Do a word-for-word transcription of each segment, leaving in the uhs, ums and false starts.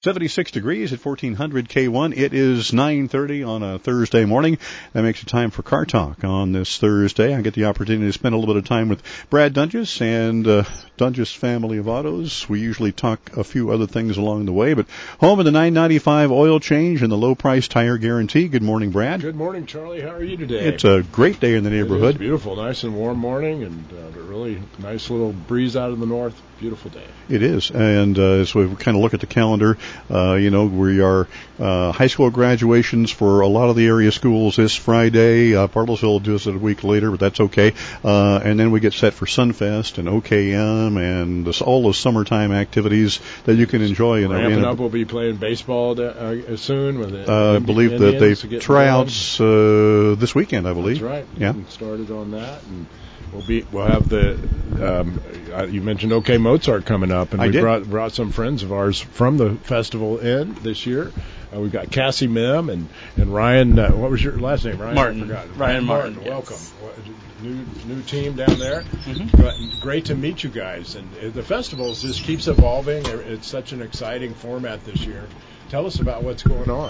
seventy-six degrees at fourteen hundred K one. It is nine thirty on a Thursday morning. That makes it time for Car Talk on this Thursday. I get the opportunity to spend a little bit of time with Brad Dunges and uh, Dunges Family of Autos. We usually talk a few other things along the way, but home of the nine ninety-five oil change and the low price tire guarantee. Good morning, Brad. Good morning, Charlie. How are you today? It's a great day in the neighborhood. It is beautiful, nice and warm morning, and uh, really nice little breeze out of the north. Beautiful day. It is, and uh, as we kind of look at the calendar, uh, you know, we are uh, high school graduations for a lot of the area schools this Friday. Uh, Bartlesville does it a week later, but that's okay. Uh, and then we get set for Sunfest and O K M and this, all those summertime activities that you can enjoy. In Ramping a, up, we'll be playing baseball uh, soon. With the uh, I believe that they tryouts uh, this weekend, I believe. That's right. Yeah. Getting started on that. And We'll be. We'll have the. Um, you mentioned OK Mozart coming up, and I we did. brought brought some friends of ours from the festival in this year. Uh, we've got Cassie Mim and and Ryan. Uh, what was your last name? Ryan Martin. I forgot. Ryan Martin. Martin. Welcome. Yes. New new team down there. Mm-hmm. Great to meet you guys. And uh, the festival just keeps evolving. It's such an exciting format this year. Tell us about what's going on.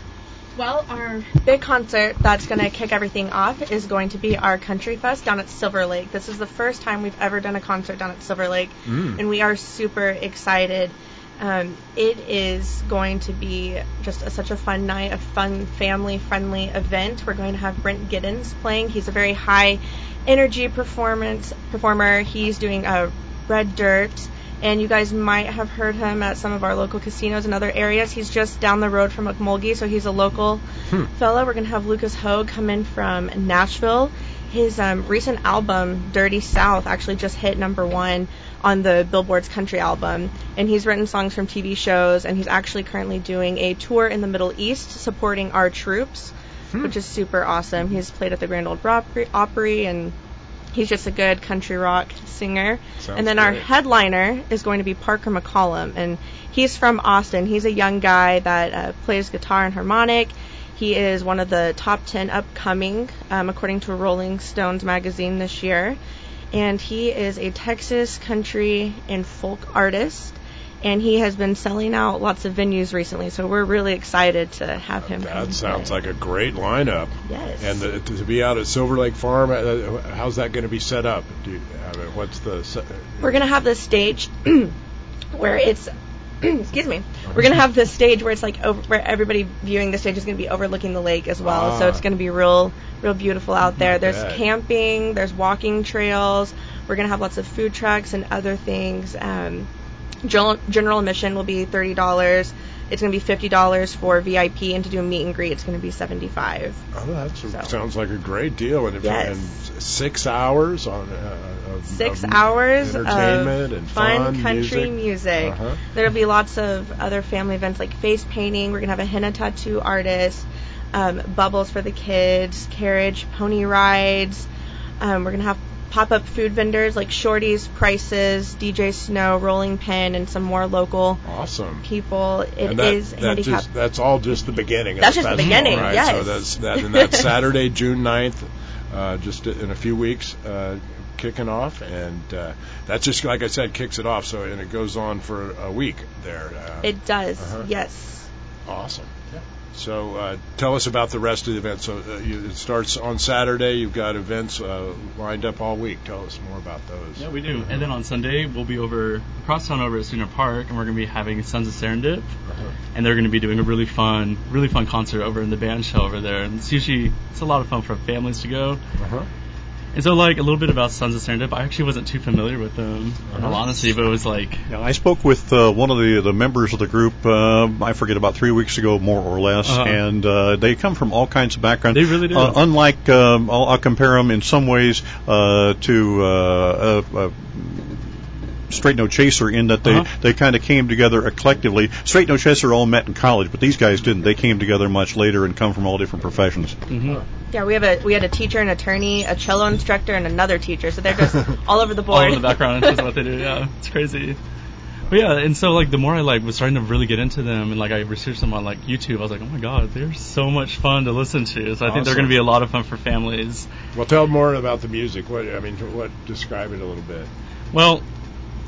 Well, our big concert that's going to kick everything off is going to be our Country Fest down at Silver Lake. This is the first time we've ever done a concert down at Silver Lake, mm. and we are super excited. Um, it is going to be just a, such a fun night, a fun family-friendly event. We're going to have Brent Giddens playing. He's a very high-energy performance performer. He's doing a Red Dirt. And you guys might have heard him at some of our local casinos and other areas. He's just down the road from McMulgee, so he's a local hmm. fellow. We're going to have Lucas Hogue come in from Nashville. His um, recent album, Dirty South, actually just hit number one on the Billboard's country album. And he's written songs from T V shows, and he's actually currently doing a tour in the Middle East supporting our troops, hmm. which is super awesome. He's played at the Grand Ole Opry, and he's just a good country rock singer. Sounds and then great. Our headliner is going to be Parker McCollum, and he's from Austin. He's a young guy that uh, plays guitar and harmonic. He is one of the top ten upcoming, um, according to Rolling Stones magazine this year. And he is a Texas country and folk artist. And he has been selling out lots of venues recently, so we're really excited to have him. That sounds like a great lineup. Yes. And the, to be out at Silver Lake Farm, uh, how's that going to be set up? Do you, I mean, what's the? Se- we're going to have this stage where it's. excuse me. We're going to have this stage where it's like over, where everybody viewing the stage is going to be overlooking the lake as well. Ah. So it's going to be real, real beautiful out there. Not There's bad. camping. There's walking trails. We're going to have lots of food trucks and other things. Um, General, general admission will be thirty dollars. It's going to be fifty dollars for V I P, and to do a meet and greet, it's going to be seventy-five dollars. Oh, that So. sounds like a great deal. And, if, Yes. and six hours on uh, of, Six of hours entertainment of and fun, fun country music. music. Uh-huh. There'll be lots of other family events like face painting. We're going to have a henna tattoo artist, um, bubbles for the kids, carriage, pony rides. Um, we're going to have pop-up food vendors like Shorty's, Prices, D J Snow, Rolling Pin, and some more local Awesome. people. It and that, is that handicapped. just, that's all just the beginning. That's of just the festival, beginning, right? yes. So that's that, and that's Saturday, June ninth, uh, just in a few weeks, uh, kicking off, and uh, that's just like I said, kicks it off. So and it goes on for a week there. Uh, It does, uh-huh. yes. Awesome. Yeah. So uh, tell us about the rest of the event. So uh, you, it starts on Saturday. You've got events uh, lined up all week. Tell us more about those. Yeah, we do. And then on Sunday, we'll be over across town over at Sooner Park, and we're going to be having Sons of Serendip. Uh-huh. And they're going to be doing a really fun, really fun concert over in the band show over there. And it's usually, it's a lot of fun for families to go. Uh-huh. And so, like, a little bit about Sons of Serendip. I actually wasn't too familiar with them, in all honesty, but it was like... Yeah, I spoke with uh, one of the, the members of the group, uh, I forget, about three weeks ago, more or less, Uh-huh. and uh, they come from all kinds of backgrounds. They really do. Uh, unlike, um, I'll, I'll compare them in some ways uh, to... Uh, uh, uh, Straight No Chaser in that they, Uh-huh. they kind of came together collectively. Straight No Chaser all met in college, but these guys didn't. They came together much later and come from all different professions. Mm-hmm. Yeah, we have a we had a teacher, an attorney, a cello instructor, and another teacher. So they're just all over the board. All over the background is what they do, yeah. It's crazy. But yeah, and so like the more I like was starting to really get into them, and like I researched them on like YouTube, I was like, oh my god, they're so much fun to listen to. So I think they're Awesome. going to be a lot of fun for families. Well, tell more about the music. What I mean, what describe it a little bit. Well,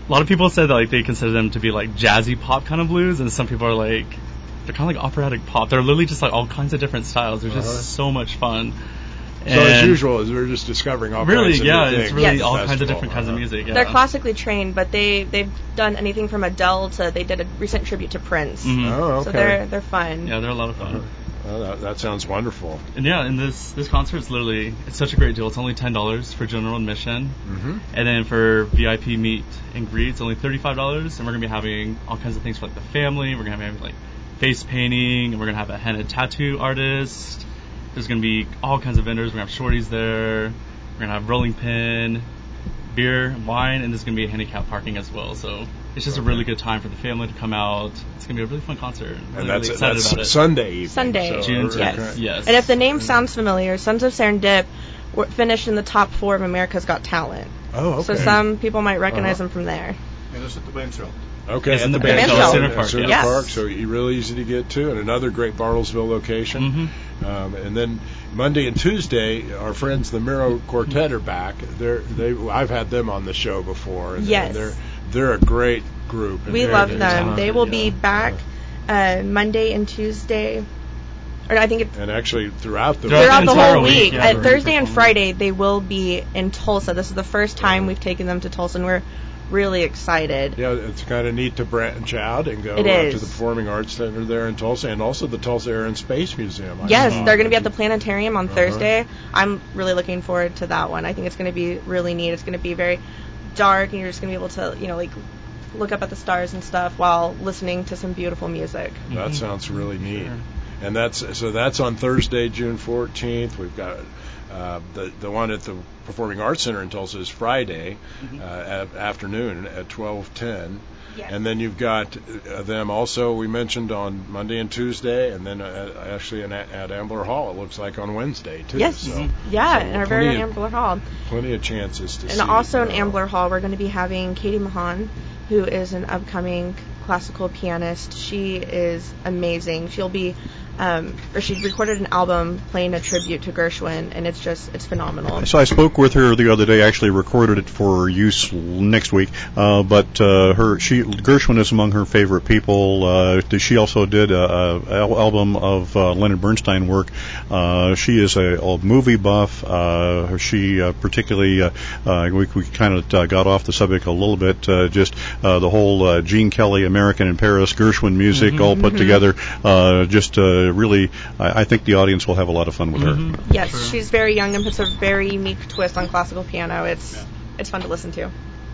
a lot of people said that like they consider them to be like jazzy pop kind of blues, and some people are like they're kind of like operatic pop. They're literally just like all kinds of different styles. They're just Uh-huh. so much fun. So as usual, as we're just discovering all really, kinds of yeah, new things. it's really Yes. all Festival. kinds of different kinds of Uh-huh. music. Yeah. They're classically trained, but they they've done anything from Adele to they did a recent tribute to Prince. Mhm. Oh, okay. So they're they're fun. Yeah, they're a lot of fun. Well, that, that sounds wonderful. And yeah, and this this concert is literally it's such a great deal. It's only ten dollars for general admission, Mm-hmm. and then for V I P meet and greet, it's only thirty five dollars. And we're gonna be having all kinds of things for like the family. We're gonna have like face painting, and we're gonna have a henna tattoo artist. There's gonna be all kinds of vendors. We're gonna have shorties there. We're gonna have rolling pin, beer, wine, and there's gonna be handicap parking as well. So it's just a really good time for the family to come out. It's gonna be a really fun concert. I'm really, And that's really excited that's about it. Sunday evening. Sunday. So, June okay. Yes. Yes. And if the name sounds familiar, Sons of Serendip were finished in the top four of America's Got Talent. Oh, okay. So some people might recognize Uh-huh. them from there. And it's at the Banfield. Okay, It's at in the the Banfield Banfield. Center Center Park, Center yes. Park, so you really easy to get to, and another great Bartlesville location. Mhm. Um, and then Monday and Tuesday, our friends the Miro Quartet are back. They're they I've had them on the show before. And, Yes. and they're they're a great group. and We they're- love they're them. talented, They will yeah. be back uh, Monday and Tuesday. Or I think it's And actually, throughout the Throughout throughout the entire whole week, week. yeah, Uh, they're Thursday and performing. Friday, they will be in Tulsa. This is the first time we've taken them to Tulsa, and we're really excited. Yeah, it's kind of neat to branch out and go It uh, is. to the Performing Arts Center there in Tulsa, and also the Tulsa Air and Space Museum. I Yes, saw. they're going to be at the planetarium on Uh-huh. Thursday. I'm really looking forward to that one. I think it's going to be really neat. It's going to be very dark, and you're just going to be able to, you know, like look up at the stars and stuff while listening to some beautiful music. That Mhm. sounds really neat. Sure. And that's so that's on Thursday, June fourteenth. We've got uh, the the one at the Performing Arts Center in Tulsa is Friday Mhm. uh, at afternoon at twelve ten. Yes. And then you've got uh, them also we mentioned on Monday and Tuesday, and then uh, actually in, at Ambler Hall it looks like on Wednesday too. Yes. So, Yeah, so in our very own plenty of- Ambler Hall. Plenty of chances to see. And also in uh, Ambler Hall, we're going to be having Katie Mahan, who is an upcoming classical pianist. She is amazing. She'll be, um, or she recorded an album playing a tribute to Gershwin, and it's just, it's phenomenal. So I spoke with her the other day. Actually, recorded it for use next week. Uh, but uh, her, she Gershwin is among her favorite people. Uh, she also did a, a al- album of uh, Leonard Bernstein work. Uh, she is a, a movie buff. Uh, she uh, particularly, uh, uh, we, we kind of uh, got off the subject a little bit. Uh, just uh, the whole uh, Gene Kelly, American in Paris, Gershwin music Mhm. all put together. Uh, just uh, really, I, I think the audience will have a lot of fun with her. Mhm. Yes, Sure. she's very young and puts a very unique twist on classical piano. It's, it's fun to listen to.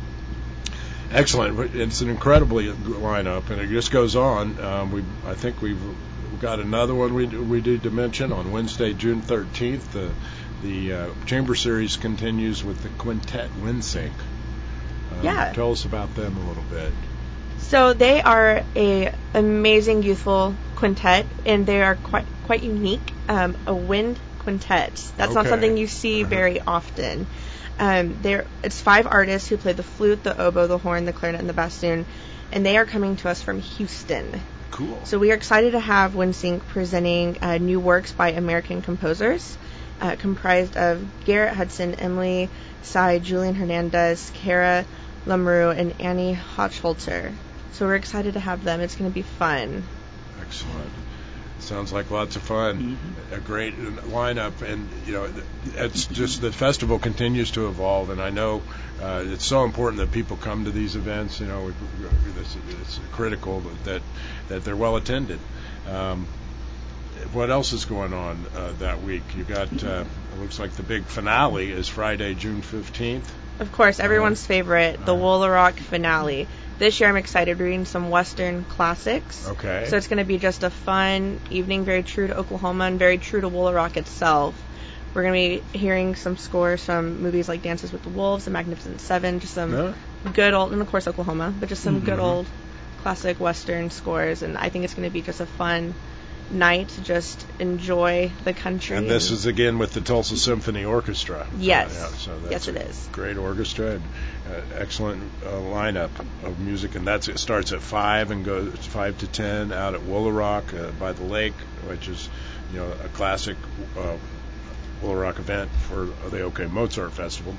Excellent. It's an incredibly good lineup, and it just goes on. Um, we, I think we've got another one we we need to mention on Wednesday, June thirteenth. The the uh, chamber series continues with the Quintet Windsync. Um, Yeah. Tell us about them a little bit. So they are a amazing youthful quintet, and they are quite quite unique. Um, a wind quintet. That's not Okay. something you see Uh-huh. very often. Um, there, it's five artists who play the flute, the oboe, the horn, the clarinet, and the bassoon, and they are coming to us from Houston. Cool. So we are excited to have WindSync presenting uh, new works by American composers, uh, comprised of Garrett Hudson, Emily Sy, Julian Hernandez, Kara Lamrue, and Annie Hochholzer. So we're excited to have them. It's going to be fun. Excellent. Sounds like lots of fun. A great lineup, and you know, it's just the festival continues to evolve, and I know uh, it's so important that people come to these events. You know, it's, it's critical that that they're well attended. Um, what else is going on uh, that week? You got uh, it looks like the big finale is Friday, June fifteenth. Of course, everyone's favorite, the Uh-huh. Woolarock finale. This year I'm excited, reading some Western classics. Okay. So it's going to be just a fun evening, very true to Oklahoma and very true to Woolarock itself. We're going to be hearing some scores from movies like Dances with the Wolves, The Magnificent Seven, just some Yeah. good old, and of course Oklahoma, but just some Mhm. good old classic Western scores. And I think it's going to be just a fun night to just enjoy the country. And this is again with the Tulsa Symphony Orchestra. Yes. Uh, yeah, so that's Yes, it a is. Great orchestra and uh, excellent uh, lineup of music, and that's it starts at five and goes five to ten out at Woolarock uh, by the lake, which is you know a classic uh, Little Rock event for the OK Mozart Festival,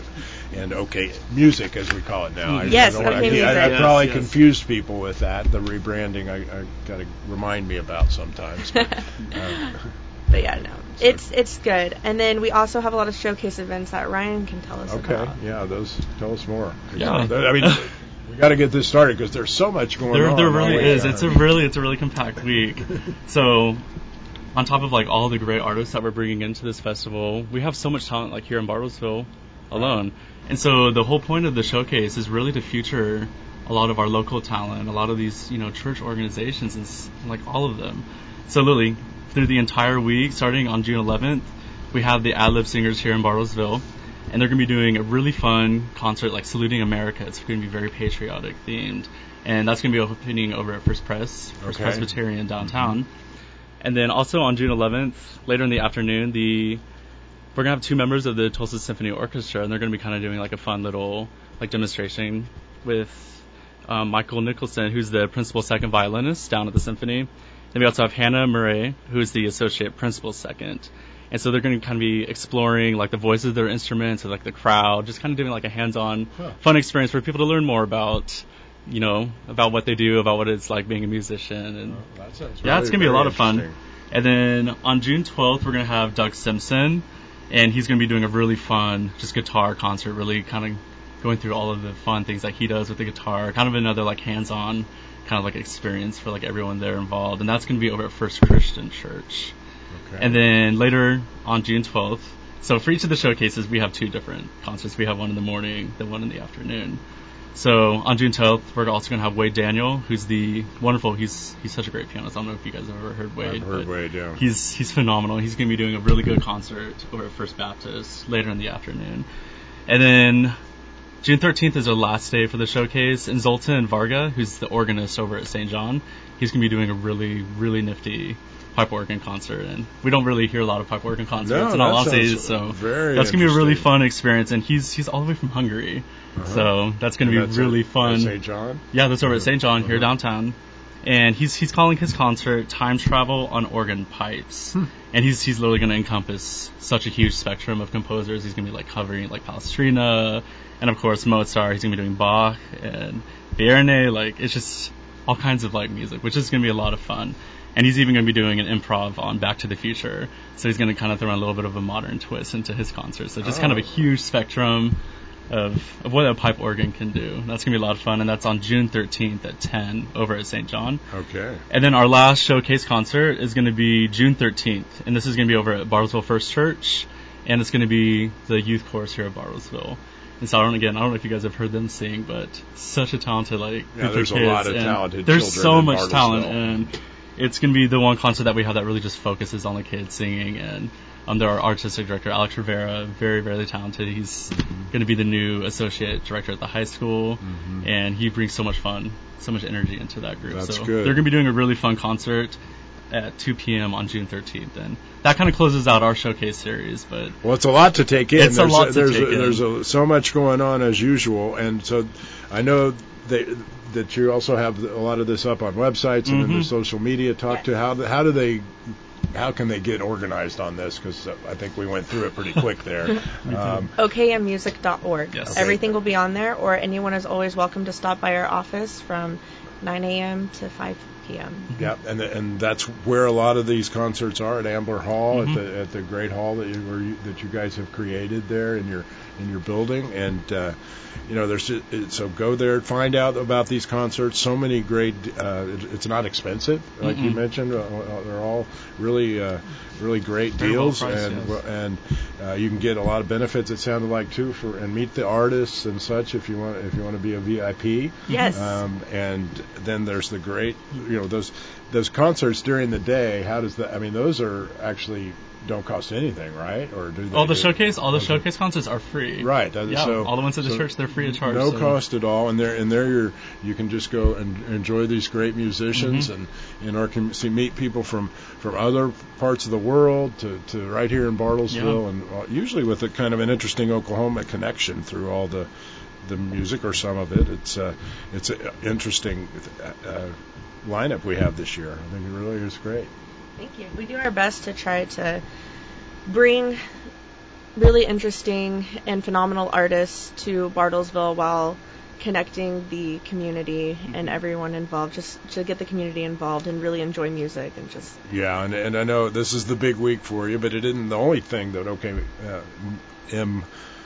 and OK Music, as we call it now. I, yes, I, don't, OK I, Music. I, I yes, probably yes. confused people with that. The rebranding, I, I got to remind me about sometimes. But, uh, But yeah, no, it's it's good. And then we also have a lot of showcase events that Ryan can tell us okay, about. yeah, those. Tell us more. Yeah. I mean, we got to get this started because there's so much going There, on. there really Oh, is. yeah. It's a really, it's a really compact week. So, on top of like all the great artists that we're bringing into this festival, we have so much talent like here in Bartlesville alone. And so the whole point of the showcase is really to feature a lot of our local talent, a lot of these, you know, church organizations, and s- like all of them. So Lily, through the entire week, starting on June eleventh, we have the Ad Lib Singers here in Bartlesville, and they're going to be doing a really fun concert, like Saluting America. It's going to be very patriotic themed, and that's going to be opening over at First Pres, First Okay. Presbyterian downtown. And then also on June eleventh, later in the afternoon, the we're going to have two members of the Tulsa Symphony Orchestra, and they're going to be kind of doing like a fun little like demonstration with um, Michael Nicholson, who's the principal second violinist down at the symphony. Then we also have Hannah Murray, who's the associate principal second. And so they're going to kind of be exploring like the voices of their instruments or like the crowd, just kind of doing like a hands-on Huh. fun experience for people to learn more about, you know, about what they do, about what it's like being a musician. And Oh, that sounds yeah, it's really going to be a very lot of fun. interesting. And then on June twelfth, we're going to have Doug Simpson, and he's going to be doing a really fun just guitar concert, really kind of going through all of the fun things that he does with the guitar, kind of another like hands-on kind of like experience for like everyone there involved. And that's going to be over at First Christian Church. Okay. And then later on June twelfth, so for each of the showcases, we have two different concerts. We have one in the morning, then one in the afternoon. So on June twelfth, we're also going to have Wade Daniel, who's the wonderful, he's he's such a great pianist. I don't know if you guys have ever heard Wade. I've heard but Wade, yeah. He's, he's phenomenal. He's going to be doing a really good concert over at First Baptist later in the afternoon. And then June thirteenth is our last day for the showcase, and Zoltan Varga, who's the organist over at Saint John, he's going to be doing a really, really nifty pipe organ concert. And we don't really hear a lot of pipe organ concerts No, in all that honesty, sounds so very that's going to be a really interesting. fun experience. And he's he's all the way from Hungary, Uh-huh. so that's going to And be that's really at- fun. at Saint John? Yeah, that's over at Saint John here Uh-huh. downtown. And he's he's calling his concert Time Travel on Organ Pipes. Hmm. And he's he's literally going to encompass such a huge spectrum of composers. He's going to be like covering like Palestrina, and of course Mozart. He's going to be doing Bach and Vierne. Like, it's just all kinds of like music, which is going to be a lot of fun. And he's even going to be doing an improv on Back to the Future. So he's going to kind of throw in a little bit of a modern twist into his concert. So just kind of a Oh. huge spectrum of, of what a pipe organ can do. That's going to be a lot of fun, and that's on June thirteenth at ten over at Saint John. Okay. And then our last showcase concert is going to be June thirteenth, and this is going to be over at Bartlesville First Church, and it's going to be the youth chorus here at Bartlesville. And so I don't, again, I don't know if you guys have heard them sing, but such a talented like Yeah, group there's of a kids, lot of and talented there's children so in much talent, Bartlesville. and it's going to be the one concert that we have that really just focuses on the kids singing. And um, there our artistic director Alex Rivera, very very talented. He's going to be the new associate director at the high school, Mhm. and he brings so much fun, so much energy into that group. That's so good. they're going to be doing a really fun concert at two p.m. on June thirteenth, and that kind of closes out our showcase series. But Well, it's a lot to take in. It's a there's lot to there's take in. There's a, so much going on as usual, and so I know that that you also have a lot of this up on websites and in the Mhm. social media. Talk to how how do they how can they get organized on this? Because I think we went through it pretty quick there. Um, O K M music dot org. Yes. Okay. Everything will be on there, or anyone is always welcome to stop by our office from nine a.m. to five p.m. Yeah, and and that's where a lot of these concerts are at Ambler Hall, Mhm. at the at the great hall that you where you, that you guys have created there in your in your building, and uh, you know there's it, so go there, find out about these concerts. So many great. Uh, it, it's not expensive, like you Mm-mm. mentioned. Uh, they're all really uh, really great Very well deals, priced, and yes. and uh, you can get a lot of benefits. It sounded like too for and meet the artists and such if you want if you want to be a V I P. Yes. Um, and then there's the great, you know, those those concerts during the day. How does that? I mean, those are actually don't cost anything, right? Or do they? all the do- showcase, all the those are- showcase concerts are free. Right. that- Yeah, so, all the ones at the so church, they're free of charge. No so. cost at all, and there and there you're you can just go and enjoy these great musicians Mhm. and in our com- see meet people from from other parts of the world to, to right here in Bartlesville, Yeah. and uh, usually with a kind of an interesting Oklahoma connection through all the the music or some of it. It's uh, it's an interesting uh, lineup we have this year. I think it really is great. Thank you. We do our best to try to bring really interesting and phenomenal artists to Bartlesville while connecting the community and everyone involved, just to get the community involved and really enjoy music and just yeah. And, and I know this is the big week for you, but it isn't the only thing that OK uh, M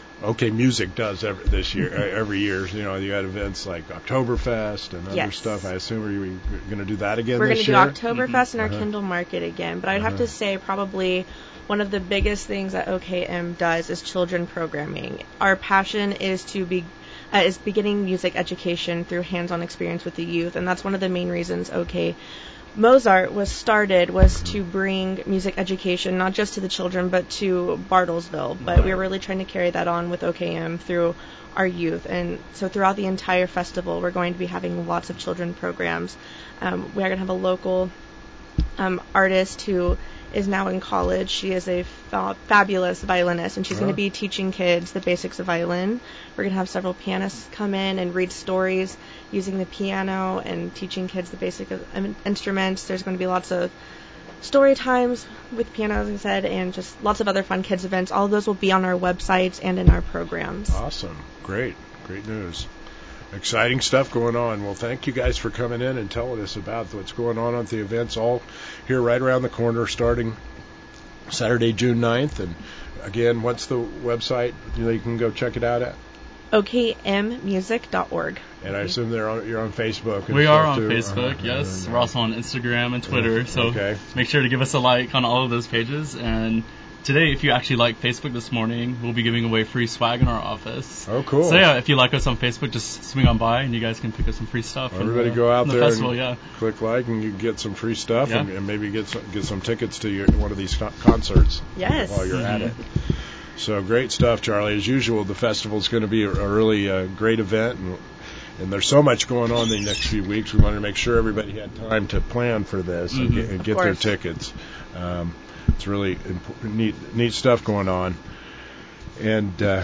OK Music does every, this year. Every year, you know, you got events like Oktoberfest and other yes. stuff. I assume are you going to do that again? We're this going year? to do Oktoberfest mm-hmm. in our uh-huh. Kindle Market again, but I'd uh-huh. have to say probably one of the biggest things that O K M does is children programming. Our passion is to be uh, is beginning music education through hands-on experience with the youth, and that's one of the main reasons OK Mozart was started, was mm-hmm. to bring music education not just to the children but to Bartlesville. But right. we were really trying to carry that on with O K M through our youth, and so throughout the entire festival we're going to be having lots of children programs. Um, we are going to have a local um, artist who is now in college. She is a fa- fabulous violinist, and she's oh. going to be teaching kids the basics of violin. We're going to have several pianists come in and read stories using the piano and teaching kids the basic of, um, instruments. There's going to be lots of story times with piano, as I said, and just lots of other fun kids events. All of those will be on our websites and in our programs. Awesome. Great. Great news. Exciting stuff going on. Well, thank you guys for coming in and telling us about what's going on at the events all here right around the corner starting Saturday, June ninth. And again, what's the website you know, you can go check it out at? O K M music dot org. And I assume they're on, you're on Facebook. And we are on too. Facebook, uh-huh. yes. We're also on Instagram and Twitter, so okay. make sure to give us a like on all of those pages. And today, if you actually like Facebook this morning, we'll be giving away free swag in our office. Oh, cool. So, yeah, if you like us on Facebook, just swing on by and you guys can pick up some free stuff. Everybody the, go out the there festival, and yeah. click like and you get some free stuff yeah. and, and maybe get some, get some tickets to your, one of these co- concerts yes. while you're mm-hmm. at it. So great stuff, Charlie. As usual, the festival is going to be a, a really uh, great event, and, and there's so much going on the next few weeks. We wanted to make sure everybody had time to plan for this mm-hmm. and get, and get their tickets. Um, it's really imp- neat, neat stuff going on. And uh,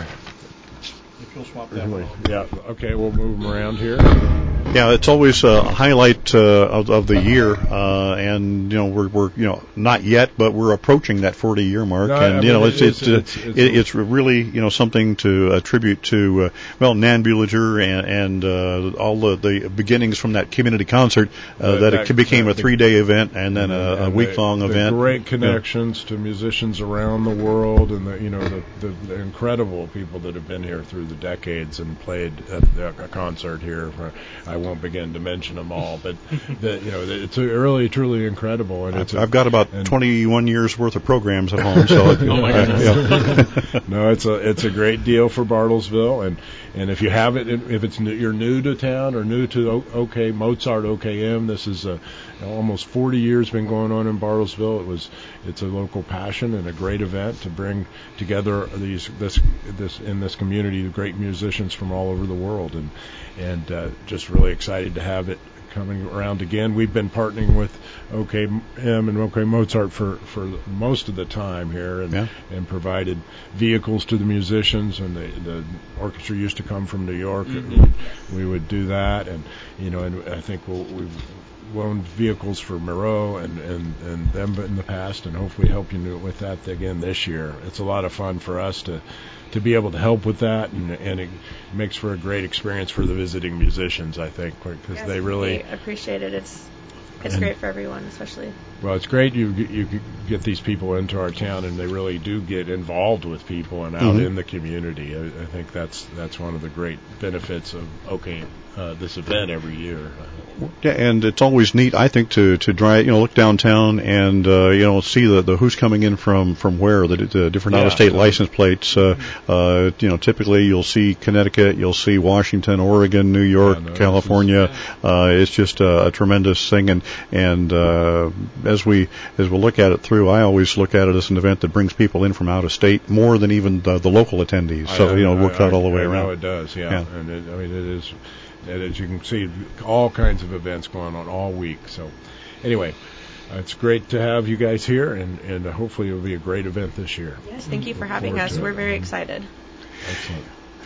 if you'll swap that one off. Yeah. Okay. We'll move them around here. Yeah, it's always a highlight uh, of, of the year, uh, and you know we're we're you know not yet, but we're approaching that forty year mark, no, and I mean, you know it it's is, it's, uh, it's, it's, it, it's really you know something to attribute to uh, well Nan Buehliger and and uh, all the, the beginnings from that community concert uh, the, that, that it became the, a three day event and then and a, a and week long the, event. The great connections yeah. to musicians around the world, and the you know the, the, the incredible people that have been here through the decades and played at a concert here. I won't begin to mention them all, but the, you know it's really truly incredible. And I've, it's a, I've got about twenty-one years worth of programs at home, so it, oh my goodness. Yeah. No, it's a it's a great deal for Bartlesville, and and if you have it, if it's new, you're new to town or new to OK Mozart O K M, this is a almost forty years been going on in Bartlesville. It was it's a local passion and a great event to bring together these this this in this community great musicians from all over the world, and and uh, just really excited to have it coming around again. We've been partnering with O K M and O K Mozart for, for most of the time here, and yeah. and provided vehicles to the musicians. And the, the orchestra used to come from New York. Mm-hmm. We would do that, and you know, and I think we'll, we've loaned vehicles for Moreau and, and, and them in the past, and hopefully help you with that again this year. It's a lot of fun for us to to be able to help with that, and, and it makes for a great experience for the visiting musicians, I think, because yes, they really they appreciate it. It's it's great for everyone, especially. Well, it's great you you get these people into our town, and they really do get involved with people and out mm-hmm. in the community. I, I think that's that's one of the great benefits of OK uh, this event every year. Yeah, and it's always neat, I think, to to drive, you know, look downtown and uh, you know see the, the who's coming in from from where, the, the different yeah, out-of-state so license plates. Uh, uh, you know, typically you'll see Connecticut, you'll see Washington, Oregon, New York, yeah, no, California. Is, uh, it's just a, a tremendous thing, and and uh, as we as we look at it through, I always look at it as an event that brings people in from out of state more than even the, the local attendees. So I, you know, it works I, out all the way I around. know it does, yeah. yeah. And it, I mean, it is. And as you can see, all kinds of events going on all week. So, anyway, uh, it's great to have you guys here, and, and hopefully it'll be a great event this year. Yes, thank you for having us. We're very excited. Excellent.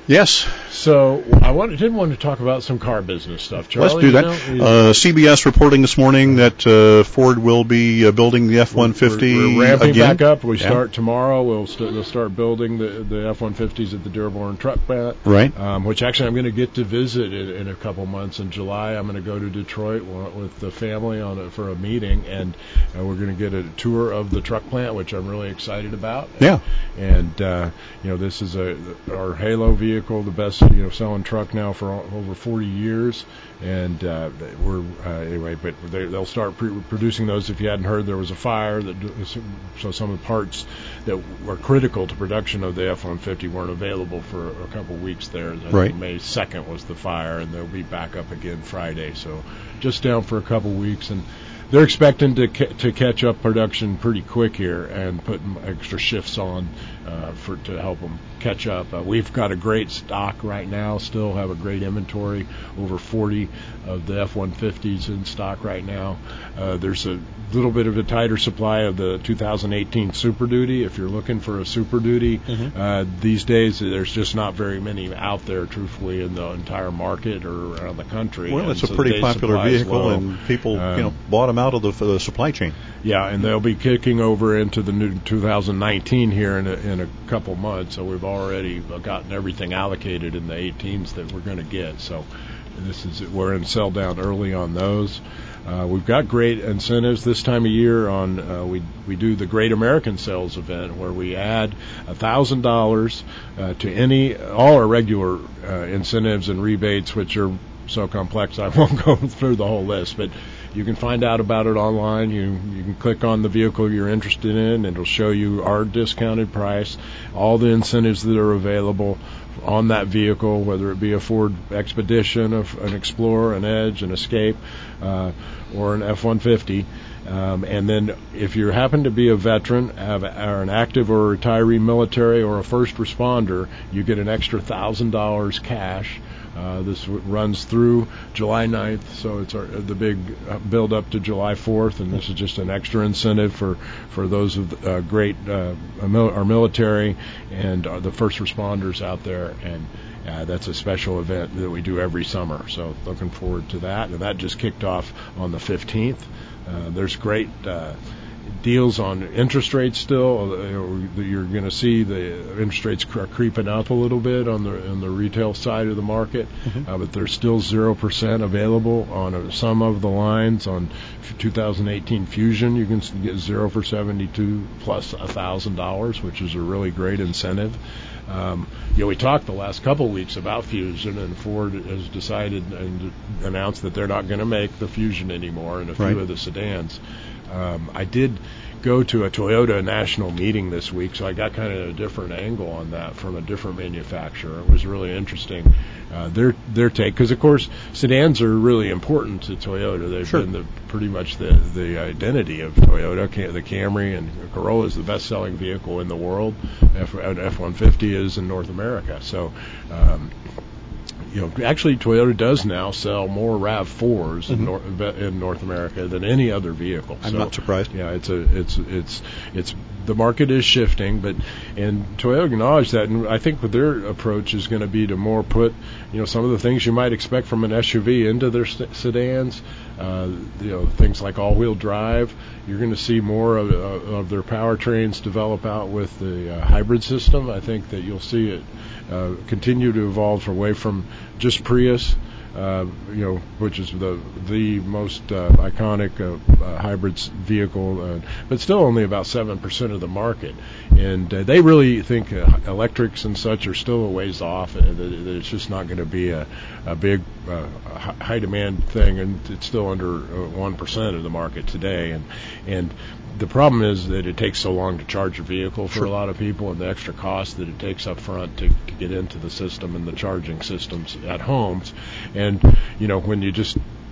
Yes. So I wanted, did want to talk about some car business stuff, Charlie. Let's do that. You know, uh, C B S reporting this morning that uh, Ford will be uh, building the F one fifty We're, we're ramping again. back up. We yeah. start tomorrow. We'll st- they'll start building the, the F one fifties at the Dearborn Truck Plant. Right. Um, which actually I'm going to get to visit in, in a couple months in July. I'm going to go to Detroit with the family on a, for a meeting, and uh, we're going to get a tour of the truck plant, which I'm really excited about. Yeah. And uh, you know, this is a our Halo vehicle, the best you know selling truck now for over forty years, and uh, we're uh, anyway. But they, they'll start pre- producing those. If you hadn't heard, there was a fire that so some of the parts that were critical to production of the F one fifty weren't available for a couple weeks there. I right. think May second was the fire, and they'll be back up again Friday. So just down for a couple weeks, and they're expecting to ca- to catch up production pretty quick here and put extra shifts on uh, for to help them catch up. Uh, we've got a great stock right now. Still have a great inventory. Over forty of the F one fifties in stock right now. Uh, there's a little bit of a tighter supply of the two thousand eighteen Super Duty. If you're looking for a Super Duty, mm-hmm. uh, these days there's just not very many out there, truthfully, in the entire market or around the country. Well, and it's a so pretty popular vehicle, low. and people, um, you know, bought them out of the, the supply chain. Yeah, and they'll be kicking over into the new two thousand nineteen here in a, in a couple months. So we've already gotten everything allocated in the eighteens that we're going to get. So this is we're in sell down early on those. Uh, we've got great incentives this time of year on uh, we we do the Great American Sales event where we add a thousand dollars to any all our regular uh, incentives and rebates, which are so complex I won't go through the whole list, but you can find out about it online. You you can click on the vehicle you're interested in, and it'll show you our discounted price, all the incentives that are available on that vehicle, whether it be a Ford Expedition, an Explorer, an Edge, an Escape, uh, or an F one fifty. Um, and then if you happen to be a veteran, have or an active or retiree military or a first responder, you get an extra one thousand dollars cash. Uh, this w- runs through July ninth, so it's our, the big uh, build up to July fourth, and this is just an extra incentive for, for those of uh, great uh, our military and uh, the first responders out there, and uh, that's a special event that we do every summer. So looking forward to that, and that just kicked off on the fifteenth. Uh, there's great uh, deals on interest rates still. You're going to see the interest rates are creeping up a little bit on the on the retail side of the market, mm-hmm. uh, but there's still zero percent available on a, some of the lines. On two thousand eighteen Fusion, you can get zero for seventy-two plus one thousand dollars, which is a really great incentive. Um, you know, we talked the last couple of weeks about Fusion, and Ford has decided and announced that they're not going to make the Fusion anymore in a few right. of the sedans. Um, I did go to a Toyota national meeting this week, so I got kind of a different angle on that from a different manufacturer. It was really interesting, uh, their their take, because of course sedans are really important to Toyota. They've sure. been the, pretty much the the identity of Toyota. The Camry and Corolla is the best-selling vehicle in the world. F, F one fifty is in North America. So. Um, You know, actually, Toyota does now sell more RAV fours mm-hmm. in, Nor- in North America than any other vehicle. I'm so, not surprised. Yeah, it's a, it's, it's, it's. The market is shifting, but and Toyota acknowledged that, and I think their approach is going to be to more put, you know, some of the things you might expect from an S U V into their st- sedans. Uh, you know, things like all-wheel drive. You're going to see more of, uh, of their powertrains develop out with the uh, hybrid system. I think that you'll see it uh, continue to evolve away from just Prius, uh, you know, which is the the most uh, iconic uh, uh, hybrid vehicle, uh, but still only about seven percent of the market. And uh, they really think uh, electrics and such are still a ways off. Uh, that, that it's just not going to be a, a big uh, high demand thing, and it's still under uh, one percent of the market today. And and the problem is that it takes so long to charge a vehicle for sure. a lot of people, and the extra cost that it takes up front to, to get into the system and the charging systems at homes. And, you know, when you just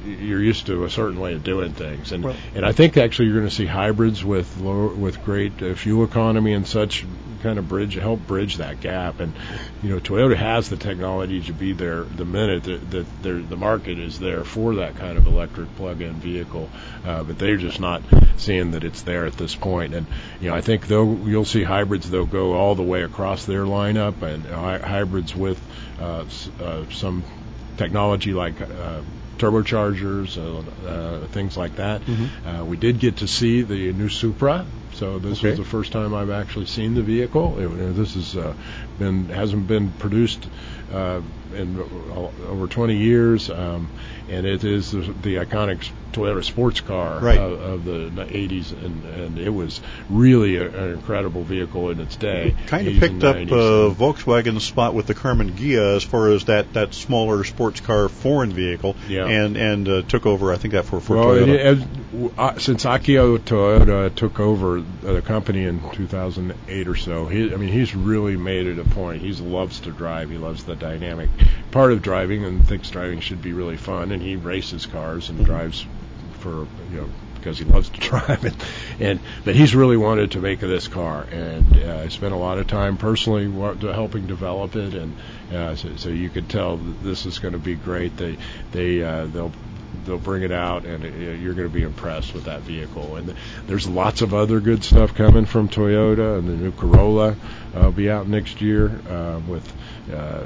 you're used to a certain way of doing things, and Well, and I think actually you're going to see hybrids with low, with great uh, fuel economy and such kind of bridge help bridge that gap. And you know, Toyota has the technology to be there the minute that, that the market is there for that kind of electric plug-in vehicle, uh, but they're just not seeing that it's there at this point. And you know, I think though you'll see hybrids they'll go all the way across their lineup, and uh, hybrids with uh, uh, some technology like uh, turbochargers, uh, uh, things like that. Mm-hmm. Uh, we did get to see the new Supra, so this okay. was the first time I've actually seen the vehicle. It, it, this has uh, been hasn't been produced uh, in uh, over twenty years, um, and it is the, the iconic Toyota sports car right. of, of the eighties, and, and it was really a, an incredible vehicle in its day. Kind of picked up uh, Volkswagen's spot with the Karmann Ghia as far as that, that smaller sports car foreign vehicle, yeah. and and uh, took over, I think, that for, for well, Toyota. It, it, uh, since Akio Toyota took over the company in two thousand eight or so, he, I mean, he's really made it a point. He loves to drive. He loves the dynamic part of driving, and thinks driving should be really fun, and he races cars and mm-hmm. drives for, you know, because he loves to drive it, and but he's really wanted to make this car, and uh, I spent a lot of time personally helping develop it, and uh, so, so you could tell that this is going to be great. They they uh, they'll they'll bring it out, and it, you're going to be impressed with that vehicle. And there's lots of other good stuff coming from Toyota, and the new Corolla uh, will be out next year uh, with. Uh,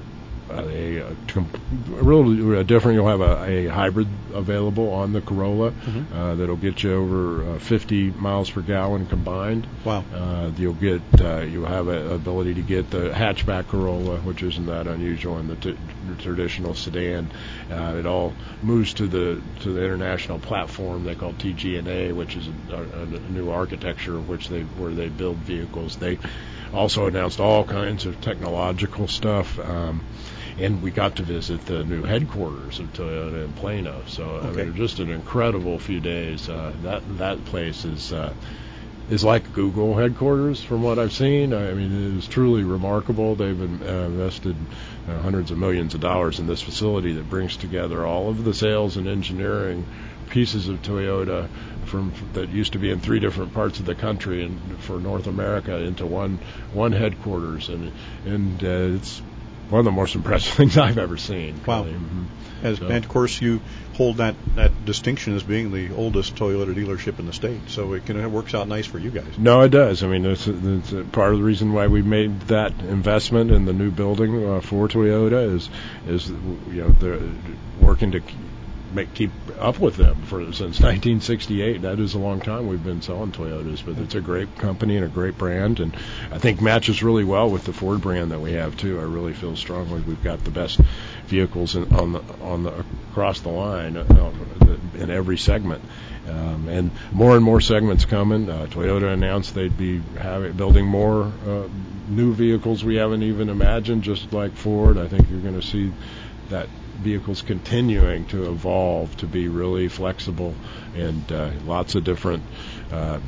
A, a, a real different. You'll have a, a hybrid available on the Corolla mm-hmm. uh, that'll get you over uh, fifty miles per gallon combined. Wow! Uh, you'll get uh, you'll have an ability to get the hatchback Corolla, which isn't that unusual in the, t- the traditional sedan. Uh, it all moves to the to the international platform they call T G N A, which is a, a, a new architecture which they where they build vehicles. They also announced all kinds of technological stuff. Um, And we got to visit the new headquarters of Toyota in Plano. So okay. I mean, just an incredible few days. Uh, that that place is uh, is like Google headquarters from what I've seen. I mean, it is truly remarkable. They've been, uh, invested uh, hundreds of millions of dollars in this facility that brings together all of the sales and engineering pieces of Toyota from that used to be in three different parts of the country and for North America into one one headquarters, and and uh, it's one of the most impressive things I've ever seen. Wow. Mm-hmm. As, so. And, of course, you hold that, that distinction as being the oldest Toyota dealership in the state, so it, can, it works out nice for you guys. No, it does. I mean, it's, it's a part of the reason why we made that investment in the new building uh, for Toyota is, is you know, they're working to make keep up with them for since nineteen sixty-eight. That is a long time we've been selling Toyotas, but it's a great company and a great brand, and I think matches really well with the Ford brand that we have too. I really feel strongly we've got the best vehicles in, on the on the across the line uh, in every segment, um, and more and more segments coming. Uh, Toyota announced they'd be having building more uh, new vehicles we haven't even imagined, just like Ford. I think you're going to see that vehicles continuing to evolve to be really flexible, and uh, lots of different uh,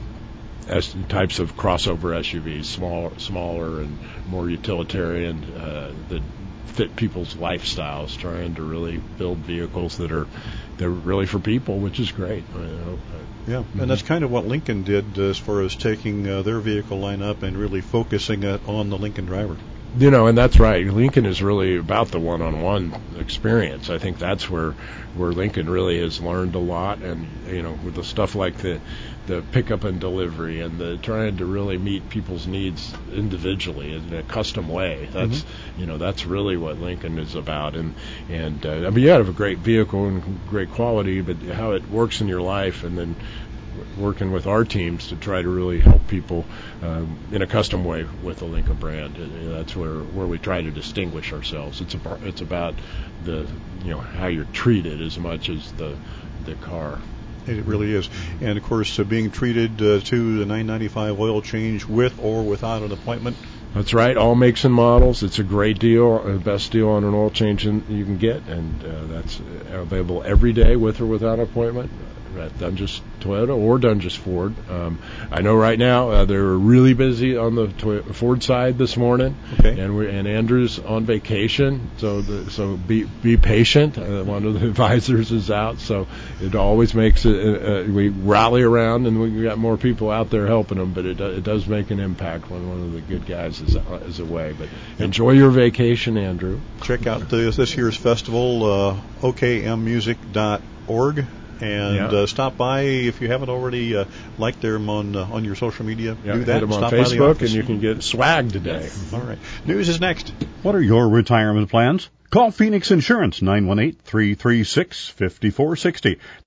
S- types of crossover S U Vs, smaller, smaller and more utilitarian uh, that fit people's lifestyles. Trying to really build vehicles that are they're really for people, which is great. I mean, yeah, mm-hmm. And that's kind of what Lincoln did as far as taking uh, their vehicle lineup and really focusing it on the Lincoln driver. You know, and that's right. Lincoln is really about the one-on-one experience. I think that's where where Lincoln really has learned a lot, and you know, with the stuff like the the pickup and delivery, and the trying to really meet people's needs individually in a custom way. That's mm-hmm. you know, that's really what Lincoln is about. And and uh, I mean, you have a great vehicle and great quality, but how it works in your life, and then working with our teams to try to really help people um, in a custom way with the Lincoln brand. That's where, where we try to distinguish ourselves. It's a, it's about the you know how you're treated as much as the the car. It really is. And of course, uh, being treated uh, to the nine ninety-five oil change with or without an appointment. That's right. All makes and models. It's a great deal, the best deal on an oil change you can get, and uh, that's available every day with or without an appointment. at Dunges Toyota or Dunges Ford. Um, I know right now uh, they're really busy on the Toyota, Ford side this morning, okay. and we and Andrew's on vacation, so the, so be be patient. Uh, one of the advisors is out, so it always makes it. Uh, we rally around, and we got more people out there helping them, but it it does make an impact when one of the good guys is is away. But enjoy your vacation, Andrew. Check out the, this year's festival, uh, O K M music dot org. And yeah. uh, stop by if you haven't already uh, liked them on uh, on your social media. Yeah, do that. Hit them on stop Facebook, and you can get swag today. Yes. All right. News is next. What are your retirement plans? Call Phoenix Insurance, nine one eight, three three six, five four six zero.